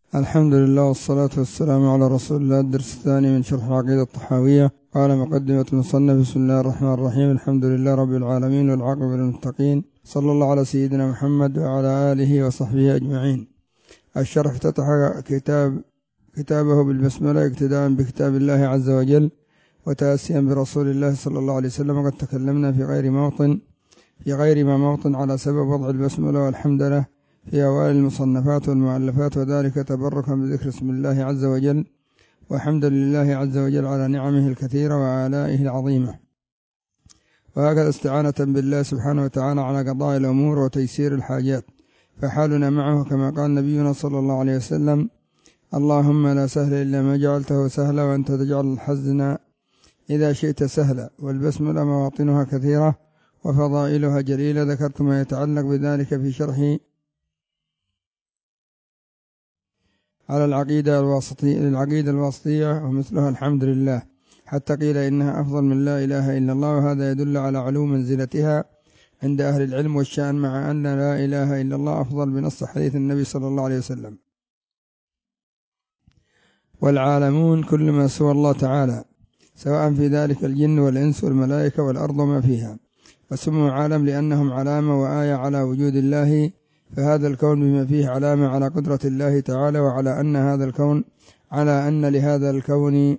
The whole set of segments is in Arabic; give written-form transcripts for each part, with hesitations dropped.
الحمد لله والصلاة والسلام على رسول الله. الدرس الثاني من شرح العقيدة الطحاوية. قال مقدمة المصنف: بسم الله الرحمن الرحيم، الحمد لله رب العالمين والعاقبة للمتقين، صلى الله على سيدنا محمد وعلى آله وصحبه أجمعين. الشرح افتتح كتابه بالبسملة اقتداء بكتاب الله عز وجل وتأسيا برسول الله صلى الله عليه وسلم. وقد تكلمنا في غير ما موطن على سبب وضع البسملة والحمد لله في أوائل المصنفات والمؤلفات، وذلك تبركا بذكر اسم الله عز وجل وحمدا لله عز وجل على نعمه الكثيرة وآلائه العظيمة، وهكذا استعانة بالله سبحانه وتعالى على قضاء الأمور وتيسير الحاجات. فحالنا معه كما قال نبينا صلى الله عليه وسلم: اللهم لا سهل إلا ما جعلته سهلا وأنت تجعل الحزن إذا شئت سهلا. والبسملة مواطنها كثيرة وفضائلها جليلة، ذكرت ما يتعلق بذلك في شرحي على العقيدة الواسطية ومثلها الحمد لله، حتى قيل إنها أفضل من لا إله إلا الله، وهذا يدل على علو منزلتها عند أهل العلم والشأن، مع أن لا إله إلا الله أفضل بنص حديث النبي صلى الله عليه وسلم. والعالمون كل ما سوى الله تعالى، سواء في ذلك الجن والإنس والملائكة والأرض وما فيها، وسموا عالم لأنهم علامة وآية على وجود الله، فهذا الكون بما فيه علامة على قدرة الله تعالى، وعلى أن لهذا الكون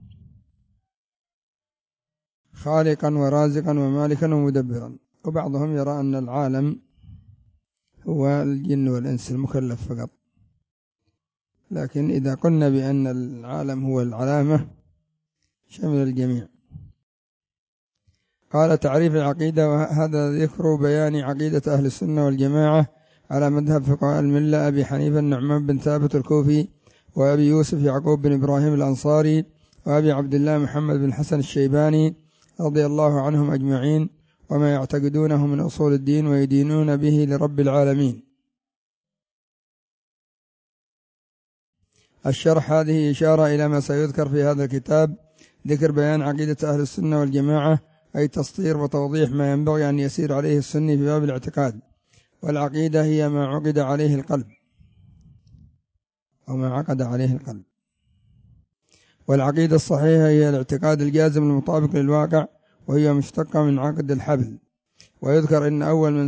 خالقا ورازقا ومالكا ومدبرا. وبعضهم يرى أن العالم هو الجن والإنس المكلف فقط، لكن إذا قلنا بأن العالم هو العلامة شمل الجميع. قال: تعريف العقيدة، وهذا ذكر بيان عقيدة أهل السنة والجماعة على مذهب فقهاء الملة أبي حنيفة النعمان بن ثابت الكوفي، وأبي يوسف يعقوب بن إبراهيم الأنصاري، وأبي عبد الله محمد بن حسن الشيباني رضي الله عنهم أجمعين، وما يعتقدونه من أصول الدين ويدينون به لرب العالمين. الشرح: هذه إشارة إلى ما سيذكر في هذا الكتاب، ذكر بيان عقيدة أهل السنة والجماعة، أي تسطير وتوضيح ما ينبغي أن يسير عليه السني في باب الاعتقاد. والعقيدة هي ما عقد عليه القلب أو ما عقد عليه القلب. والعقيدة الصحيحة هي الاعتقاد الجازم المطابق للواقع، وهي مشتقة من عقد الحبل. ويذكر أن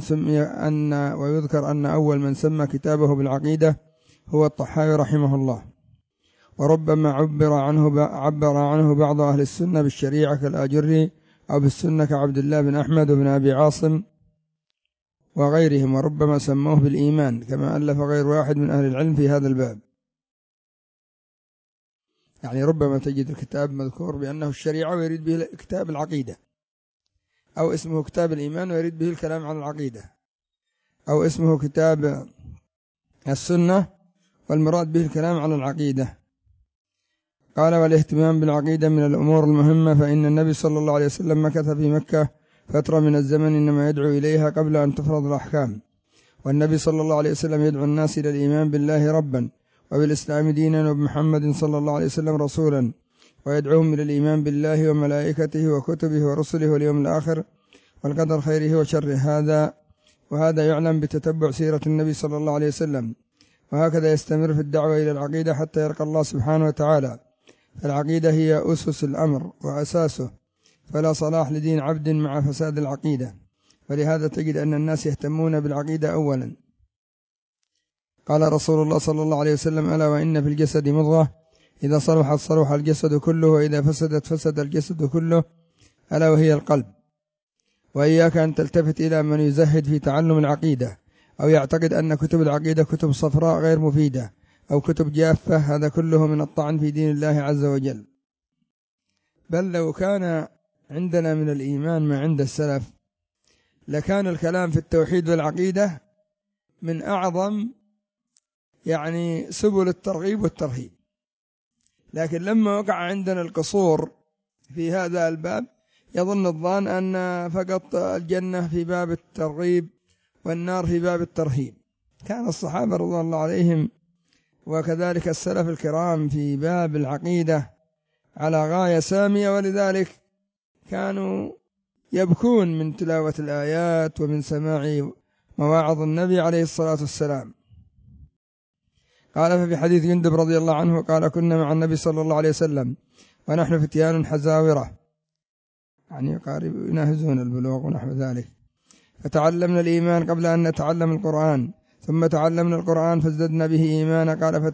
أول من سمى كتابه بالعقيدة هو الطحاوي رحمه الله. وربما عبر عنه بعض أهل السنة بالشريعة كالآجري، أو بالسنة كعبد الله بن أحمد وبن أبي عاصم وغيرهم، وربما سموه بالإيمان، كما ألف غير واحد من أهل العلم في هذا الباب. يعني ربما تجد الكتاب مذكور بأنه الشريعة ويريد به كتاب العقيدة، أو اسمه كتاب الإيمان ويريد به الكلام عن العقيدة، أو اسمه كتاب السنة والمراد به الكلام عن العقيدة. قال: والاهتمام بالعقيدة من الأمور المهمة، فإن النبي صلى الله عليه وسلم مكث في مكة فترة من الزمن إنما يدعو إليها قبل أن تفرض الأحكام. والنبي صلى الله عليه وسلم يدعو الناس إلى الإيمان بالله ربا، وبالإسلام دينا، وبمحمد صلى الله عليه وسلم رسولا، ويدعوهم إلى الإيمان بالله وملائكته وكتبه ورسله واليوم الآخر والقدر خيره وشره. وهذا يعلم بتتبع سيرة النبي صلى الله عليه وسلم. وهكذا يستمر في الدعوة إلى العقيدة حتى يلقى الله سبحانه وتعالى. فالعقيدة هي أسس الأمر وأساسه، فلا صلاح لدين عبد مع فساد العقيدة. ولهذا تجد أن الناس يهتمون بالعقيدة أولا. قال رسول الله صلى الله عليه وسلم: ألا وإن في الجسد مضغة إذا صلحت صلح الجسد كله، وإذا فسدت فسد الجسد كله، ألا وهي القلب. وإياك أن تلتفت إلى من يزهد في تعلم العقيدة، أو يعتقد أن كتب العقيدة كتب صفراء غير مفيدة أو كتب جافة، هذا كله من الطعن في دين الله عز وجل. بل لو كان عندنا من الإيمان ما عند السلف لكان الكلام في التوحيد والعقيدة من أعظم سبل الترغيب والترهيب. لكن لما وقع عندنا القصور في هذا الباب يظن الظان أن فقط الجنة في باب الترغيب والنار في باب الترهيب. كان الصحابة رضي الله عليهم وكذلك السلف الكرام في باب العقيدة على غاية سامية، ولذلك كانوا يبكون من تلاوة الآيات ومن سماع مواعظ النبي عليه الصلاة والسلام. قال ففي حديث جندب رضي الله عنه قال كنا مع النبي صلى الله عليه وسلم ونحن فتيان حزاورة، يعني يقارب يناهزون البلوغ ونحو ذلك، فتعلمنا الإيمان قبل أن نتعلم القرآن، ثم تعلمنا القرآن فازددنا به إيمانا.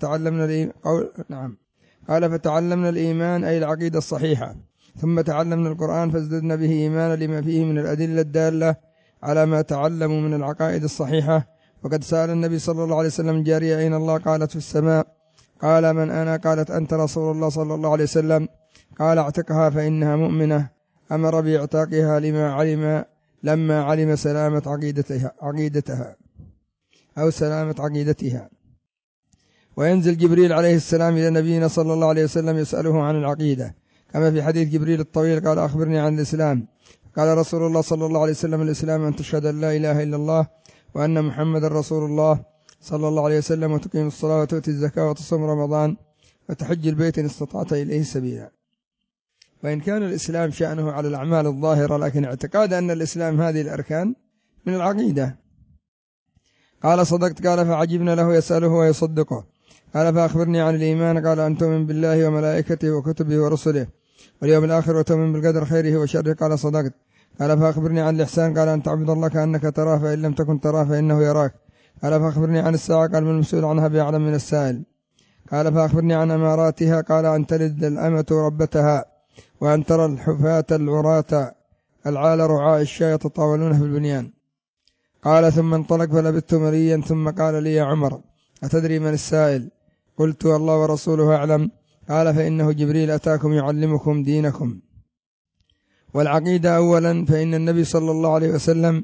قال فتعلمنا الإيمان أي العقيدة الصحيحة، ثم تعلمنا القرآن فازددنا به إيمانا لما فيه من الأدلة الدالة على ما تعلموا من العقائد الصحيحة. وقد سأل النبي صلى الله عليه وسلم جارية أين الله؟ قالت في السماء. قال من أنا؟ قالت أنت رسول الله صلى الله عليه وسلم. قال اعتقها فإنها مؤمنة. أمر باعتاقها لما علم سلامة عقيدتها أو سلامة عقيدتها. وينزل جبريل عليه السلام إلى نبينا صلى الله عليه وسلم يسأله عن العقيدة، كما في حديث جبريل الطويل قال أخبرني عن الإسلام. قال رسول الله صلى الله عليه وسلم الإسلام أن تشهد أن لا إله إلا الله وأن محمد رسول الله صلى الله عليه وسلم، وتقيم الصلاة وتؤتي الزكاة وتصوم رمضان وتحج البيت إن استطعت إليه سبيلا. وإن كان الإسلام شأنه على الأعمال الظاهرة، لكن اعتقاد أن الإسلام هذه الأركان من العقيدة. قال صدقت. قال فعجبنا له يسأله ويصدقه. قال فأخبرني عن الإيمان. قال أن تؤمن بالله وملائكته وكتبه ورسله واليوم الآخر وتؤمن بالقدر خيره وشره. قال صدقت. قال فأخبرني عن الإحسان. قال أن تعبد الله كأنك تراه فإن لم تكن تراه فإنه يراك. قال فأخبرني عن الساعة. قال من المسؤول عنها بأعلم من السائل. قال فأخبرني عن أماراتها. قال أن تلد الأمة ربتها وأن ترى الحفاة العراة العال رعاء الشاة يتطاولون في البنيان. قال ثم انطلق فلبثت مليا ثم قال لي يا عمر أتدري من السائل؟ قلت الله ورسوله أعلم. قال فإنه جبريل أتاكم يعلمكم دينكم. والعقيدة أولا، فإن النبي صلى الله عليه وسلم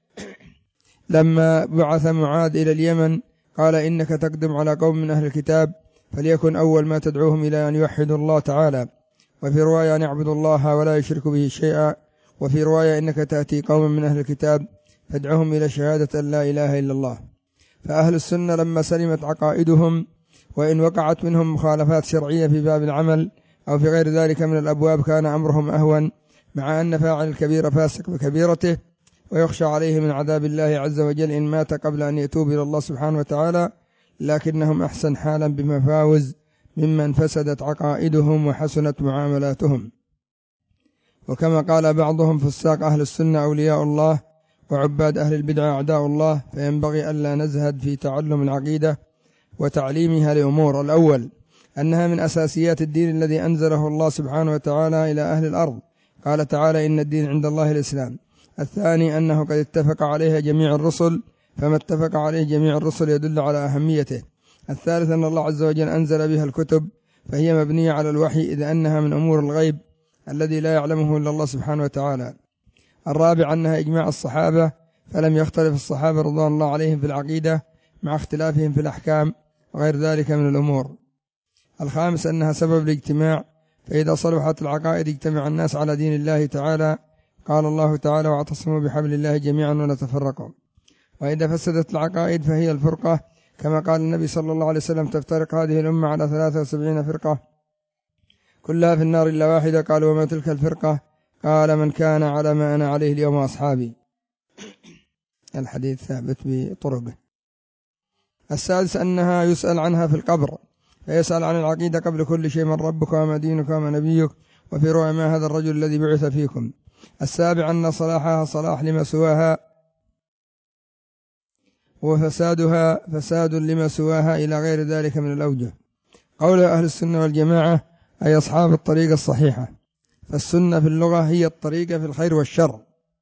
لما بعث معاذ إلى اليمن قال إنك تقدم على قوم من أهل الكتاب فليكن أول ما تدعوهم إلى أن يوحدوا الله تعالى، وفي رواية أن يعبدوا الله ولا يشرك به شيئا، وفي رواية إنك تأتي قوم من أهل الكتاب فادعهم إلى شهادة أن لا إله إلا الله. فأهل السنة لما سلمت عقائدهم وإن وقعت منهم مخالفات شرعية في باب العمل أو في غير ذلك من الأبواب كان أمرهم أهون، مع أن فاعل الكبيرة فاسق بكبيرته ويخشى عليه من عذاب الله عز وجل إن مات قبل أن يتوب إلى الله سبحانه وتعالى، لكنهم أحسن حالا بمفاوز ممن فسدت عقائدهم وحسنت معاملاتهم. وكما قال بعضهم فساق أهل السنة أولياء الله وعباد أهل البدع أعداء الله، فينبغي ألا نزهد في تعلم العقيدة وتعليمها لأمور. الأول أنها من أساسيات الدين الذي أنزله الله سبحانه وتعالى إلى أهل الأرض، قال تعالى إن الدين عند الله الإسلام. الثاني أنه قد اتفق عليها جميع الرسل، فما اتفق عليه جميع الرسل يدل على أهميته. الثالث أن الله عز وجل أنزل بها الكتب، فهي مبنية على الوحي إذ أنها من أمور الغيب الذي لا يعلمه إلا الله سبحانه وتعالى. الرابع أنها إجماع الصحابة، فلم يختلف الصحابة رضوان الله عليهم في العقيدة مع اختلافهم في الأحكام وغير ذلك من الأمور. الخامس أنها سبب الاجتماع، فإذا صلحت العقائد اجتمع الناس على دين الله تعالى، قال الله تعالى واعتصموا بحبل الله جميعا ولا تفرقوا. وإذا فسدت العقائد فهي الفرقة، كما قال النبي صلى الله عليه وسلم تفترق هذه الأمة على 73 فرقة كلها في النار إلا واحدة. قال وما تلك الفرقة؟ قال من كان على ما أنا عليه اليوم أصحابي. الحديث ثابت بطرقه. السادس أنها يسأل عنها في القبر، فيسأل عن العقيدة قبل كل شيء من ربك وما دينك وما نبيك، وفي رؤى ما هذا الرجل الذي بعث فيكم. السابع أن صلاحها صلاح لما سواها وفسادها فساد لما سواها إلى غير ذلك من الأوجه. قول أهل السنة والجماعة أي أصحاب الطريقة الصحيحة، فالسنة في اللغة هي الطريقة في الخير والشر.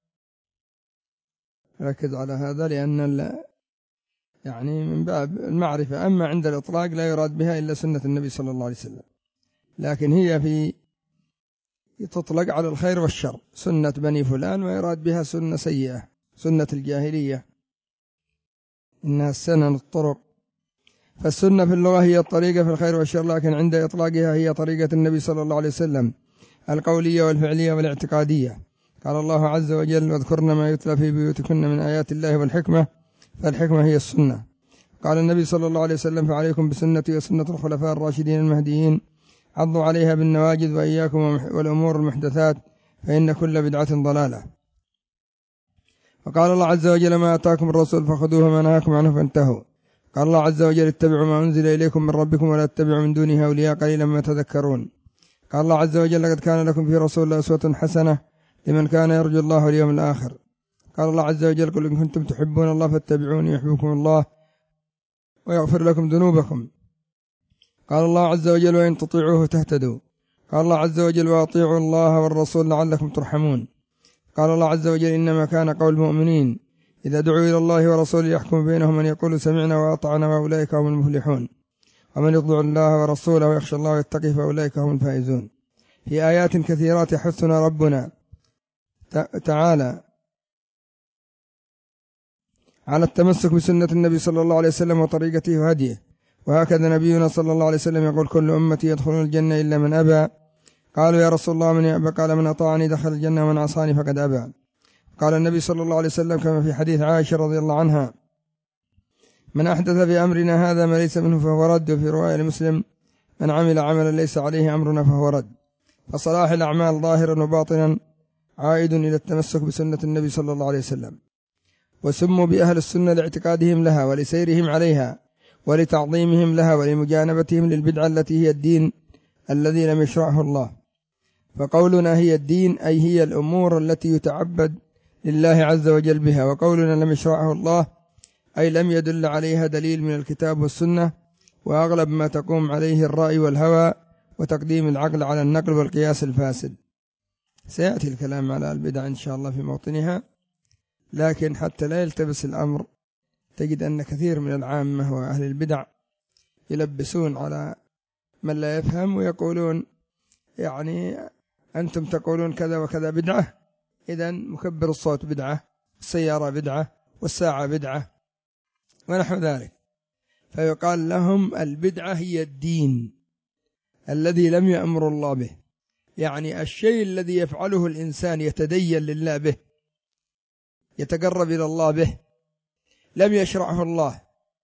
ركز على هذا لأن يعني من باب المعرفة. أما عند الإطلاق لا يراد بها إلا سنة النبي صلى الله عليه وسلم، لكن هي تطلق على الخير والشر، سنة بني فلان ويراد بها سنة سيئة، سنة الجاهلية إنها السنن الطرق. فالسنة في اللغة هي الطريقة في الخير والشر، لكن عند إطلاقها هي طريقة النبي صلى الله عليه وسلم القولية والفعلية والاعتقادية. قال الله عز وجل واذكرن ما يتلى في بيوتكن من آيات الله والحكمة، فالحكمة هي السنة. قال النبي صلى الله عليه وسلم فعليكم بسنتي وسنة الخلفاء الراشدين المهديين، عضوا عليها بالنواجذ وإياكم والأمور المحدثات فإن كل بدعة ضلالة. وقال الله عز وجل ما أتاكم الرسول فخذوه ما نهاكم عنه فانتهوا. قال الله عز وجل اتبعوا ما أنزل إليكم من ربكم ولا تتبعوا من دونه أولياء قليلا ما تذكرون. قال الله عز وجل لقد كان لكم في رسول الله أسوة حسنة لمن كان يرجو الله واليوم الآخر. قال الله عز وجل قل إن كنتم تحبون الله فاتبعوني يحببكم الله ويغفر لكم ذنوبكم. قال الله عز وجل وإن تطيعوه تهتدوا. قال الله عز وجل وأطيعوا الله والرسول لعلكم ترحمون. قال الله عز وجل إنما كان قول المؤمنين إذا دعوا إلى الله ورسوله يحكم بينهم أن يقولوا سمعنا وأطعنا وأولئك هم المفلحون ومن يطيع الله ورسوله ويخشى الله ويتقي فأولئك هم الفائزون. في آيات كثيرات يحثنا ربنا تعالى على التمسك بسنة النبي صلى الله عليه وسلم وطريقته وهديه. وهكذا نبينا صلى الله عليه وسلم يقول كل أمتي يدخلون الجنة إلا من أبى. قالوا يا رسول الله من يأبى؟ قال من أطاعني دخل الجنة ومن عصاني فقد أبى. قال النبي صلى الله عليه وسلم كما في حديث عائشة رضي الله عنها من أحدث في أمرنا هذا ما ليس منه فهو رد. وفي رواية لمسلم من عمل عملا ليس عليه أمرنا فهو رد. فصلاح الأعمال ظاهرا وباطنا عائد إلى التمسك بسنة النبي صلى الله عليه وسلم. وسموا بأهل السنة لاعتقادهم لها ولسيرهم عليها ولتعظيمهم لها ولمجانبتهم للبدعة التي هي الدين الذي لم يشرعه الله. فقولنا هي الدين أي هي الأمور التي يتعبد لله عز وجل بها. وقولنا لم يشرعه الله أي لم يدل عليها دليل من الكتاب والسنة وأغلب ما تقوم عليه الرأي والهوى وتقديم العقل على النقل والقياس الفاسد. سيأتي الكلام على البدع إن شاء الله في موطنها، لكن حتى لا يلتبس الأمر تجد أن كثير من العامة وأهل البدع يلبسون على من لا يفهم ويقولون يعني أنتم تقولون كذا وكذا بدعة، إذن مكبر الصوت بدعة، السيارة بدعة، والساعة بدعة ونحو ذلك. فيقال لهم البدعة هي الدين الذي لم يأمر الله به، يعني الشيء الذي يفعله الإنسان يتدين لله به يتقرب إلى الله به لم يشرعه الله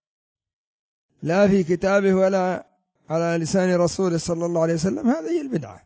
لا في كتابه ولا على لسان رسوله صلى الله عليه وسلم، هذه هي البدعة.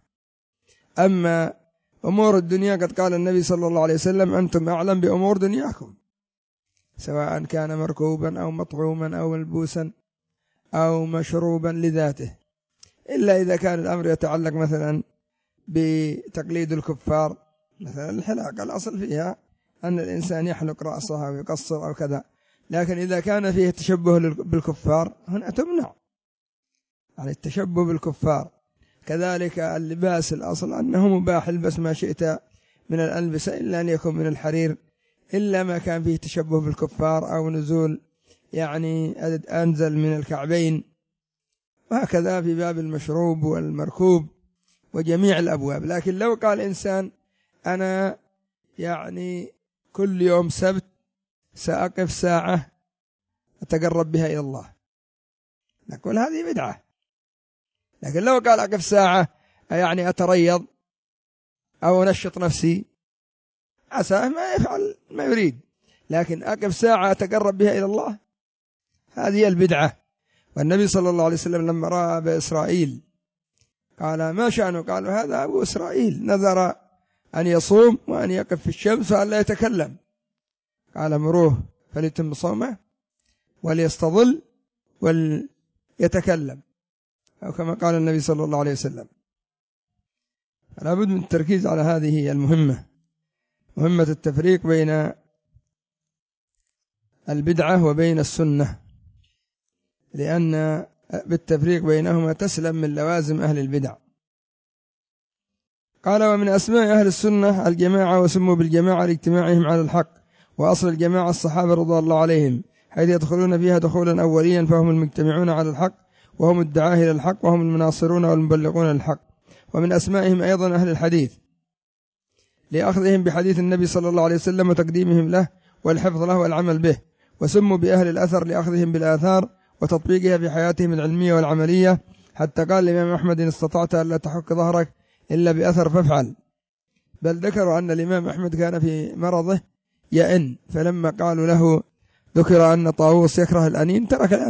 أما أمور الدنيا قد قال النبي صلى الله عليه وسلم أنتم أعلم بأمور دنياكم، سواء كان مركوبا أو مطعوما أو ملبوسا أو مشروبا لذاته، إلا إذا كان الأمر يتعلق مثلا بتقليد الكفار، مثلا الحلاقة الأصل فيها أن الإنسان يحلق رأسه أو يقصر أو كذا، لكن إذا كان فيه تشبه بالكفار هنا تمنع يعني التشبه بالكفار. كذلك اللباس الأصل أنه مباح البس ما شئت من الألبسة إلا أن يكون من الحرير، إلا ما كان فيه تشبه بالكفار أو نزول يعني أنزل من الكعبين. وهكذا في باب المشروب والمركوب وجميع الأبواب. لكن لو قال إنسان أنا يعني كل يوم سبت سأقف ساعة أتقرب بها إلى الله، نقول هذه بدعة. لكن لو قال أقف ساعة يعني أتريض أو أنشط نفسي، عساه ما يفعل ما يريد، لكن أقف ساعة أتقرب بها إلى الله، هذه البدعة. والنبي صلى الله عليه وسلم لما رأى أبا إسرائيل قال ما شأنه؟ قالوا هذا أبو إسرائيل نذر أن يصوم وأن يقف في الشمس وأن لا يتكلم، قال مروه فليتم صومه وليستظل وليتكلم، أو كما قال النبي صلى الله عليه وسلم. فلا بد من التركيز على هذه المهمة، مهمة التفريق بين البدعة وبين السنة، لأن بالتفريق بينهما تسلم من لوازم أهل البدع. قال ومن أسماء أهل السنة الجماعة، وسموا بالجماعة لاجتماعهم على الحق، وأصل الجماعة الصحابة رضي الله عليهم، حيث يدخلون فيها دخولا أوليا، فهم المجتمعون على الحق وهم الدعاة إلى الحق وهم المناصرون والمبلغون للحق. ومن أسمائهم أيضا أهل الحديث لأخذهم بحديث النبي صلى الله عليه وسلم وتقديمهم له والحفظ له والعمل به. وسموا بأهل الأثر لأخذهم بالآثار وتطبيقها في حياتهم العلمية والعملية، حتى قال الإمام أحمد إن استطعت ألا تحك ظهرك إلا بأثر فافعل. بل ذكروا أن الإمام أحمد كان في مرضه يئن، فلما قالوا له ذكر أن طاووس يكره الأنين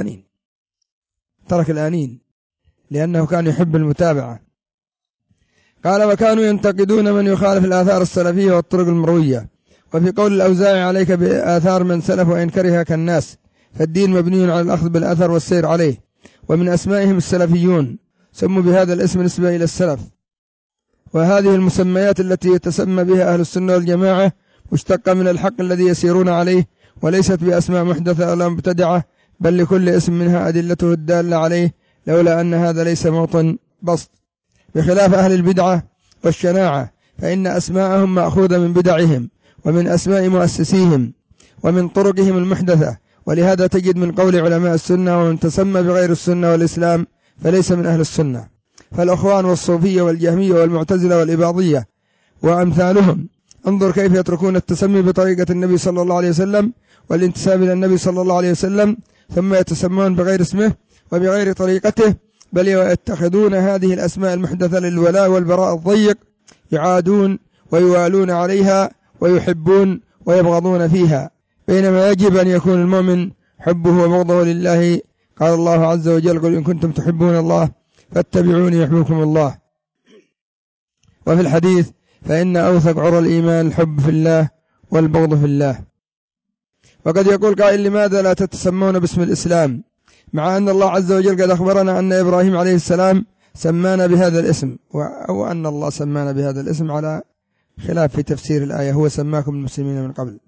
ترك الأنين لأنه كان يحب المتابعة. قال وكانوا ينتقدون من يخالف الآثار السلفية والطرق المروية. وفي قول الأوزاعي عليك بآثار من سلف وإن كرهك الناس، فالدين مبني على الأخذ بالأثر والسير عليه. ومن أسمائهم السلفيون، سموا بهذا الاسم نسبة إلى السلف. وهذه المسميات التي يتسمى بها أهل السنة والجماعة مشتقة من الحق الذي يسيرون عليه، وليست بأسماء محدثة ولا مبتدعة، بل لكل اسم منها أدلته الدالة عليه، لولا أن هذا ليس موطن بسط، بخلاف أهل البدعة والشناعة، فإن أسماءهم مأخوذة من بدعهم ومن أسماء مؤسسيهم ومن طرقهم المحدثة. ولهذا تجد من قول علماء السنة ومن تسمى بغير السنة والإسلام فليس من أهل السنة. فالأخوان والصوفية والجهمية والمعتزلة والإباضية وأمثالهم، انظر كيف يتركون التسمي بطريقة النبي صلى الله عليه وسلم والانتساب إلى النبي صلى الله عليه وسلم، ثم يتسمون بغير اسمه وبغير طريقته، بل يتخذون هذه الأسماء المحدثة للولاء والبراء الضيق، يعادون ويوالون عليها ويحبون ويبغضون فيها، بينما يجب أن يكون المؤمن حبه وبغضه لله. قال الله عز وجل: قل إن كنتم تحبون الله فاتبعوني يحببكم الله. وفي الحديث: فإن أوثق عرى الإيمان الحب في الله والبغض في الله. وقد يقول قائل: لماذا لا تتسمون باسم الإسلام، مع أن الله عز وجل قد أخبرنا أن إبراهيم عليه السلام سمانا بهذا الاسم، أو أن الله سمانا بهذا الاسم على خلاف في تفسير الآية، هو سماكم المسلمين من قبل.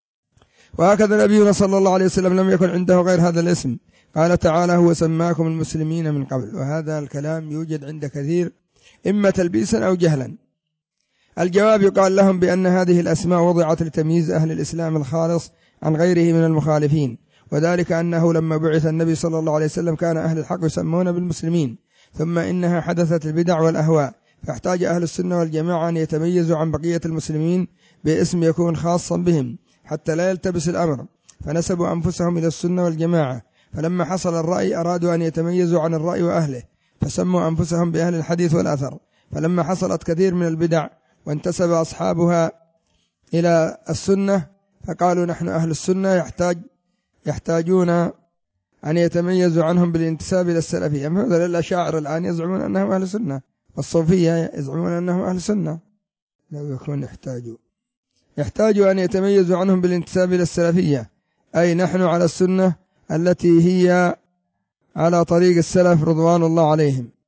وهكذا نبينا صلى الله عليه وسلم لم يكن عنده غير هذا الاسم، قال تعالى: هو سماكم المسلمين من قبل. وهذا الكلام يوجد عند كثير، إما تلبيسا أو جهلا. الجواب: يقال لهم بأن هذه الأسماء وضعت لتمييز أهل الإسلام الخالص عن غيره من المخالفين، وذلك أنه لما بعث النبي صلى الله عليه وسلم كان أهل الحق يسمون بالمسلمين، ثم إنها حدثت البدع والأهواء، فاحتاج أهل السنة والجماعة أن يتميزوا عن بقية المسلمين باسم يكون خاصا بهم حتى لا يلتبس الأمر، فنسبوا أنفسهم إلى السنة والجماعة. فلما حصل الرأي أرادوا أن يتميزوا عن الرأي وأهله، فسموا أنفسهم بأهل الحديث والأثر. فلما حصلت كثير من البدع وانتسب أصحابها إلى السنة فقالوا: نحن أهل السنة، يحتاجون أن يتميزوا عنهم بالانتساب إلى السلفية. مثل الأشاعرة الآن يزعمون أنهم أهل السنة، والصوفية يزعمون أنهم أهل السنة. لو يكون يحتاجوا أن يتميزوا عنهم بالانتساب إلى السلفية، أي نحن على السنة التي هي على طريق السلف رضوان الله عليهم.